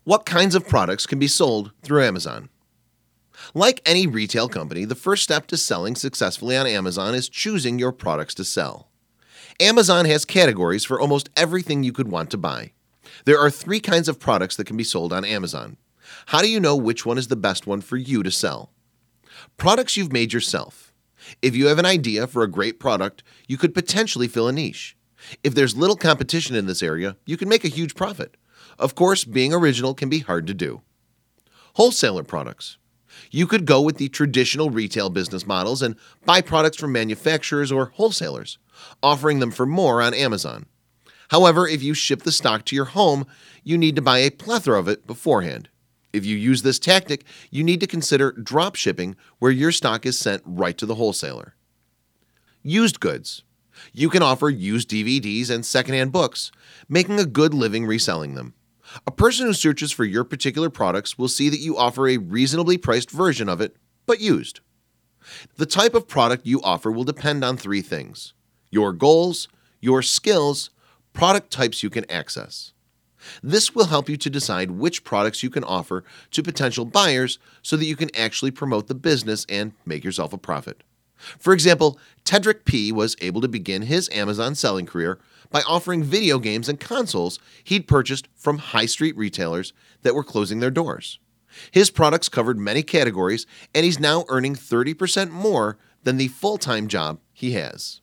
What kinds of products can be sold through Amazon? Like any retail company, the first step to selling successfully on Amazon is choosing your products to sell. Amazon has categories for almost everything you could want to buy. There are 3 kinds of products that can be sold on Amazon. How do you know which one is the best one for you to sell? Products you've made yourself. If you have an idea for a great product, you could potentially fill a niche. If there's little competition in this area, you can make a huge profit. Of course, being original can be hard to do. Wholesaler products. You could go with the traditional retail business models and buy products from manufacturers or wholesalers, offering them for more on Amazon. However, if you ship the stock to your home, you need to buy a plethora of it beforehand. If you use this tactic, you need to consider drop shipping, where your stock is sent right to the wholesaler. Used goods. You can offer used DVDs and secondhand books, making a good living reselling them. A person who searches for your particular products will see that you offer a reasonably priced version of it, but used. The type of product you offer will depend on 3 things: your goals, your skills, product types you can access. This will help you to decide which products you can offer to potential buyers so that you can actually promote the business and make yourself a profit. For example, Tedrick P. was able to begin his Amazon selling career by offering video games and consoles he'd purchased from high street retailers that were closing their doors. His products covered many categories, and he's now earning 30% more than the full-time job he has.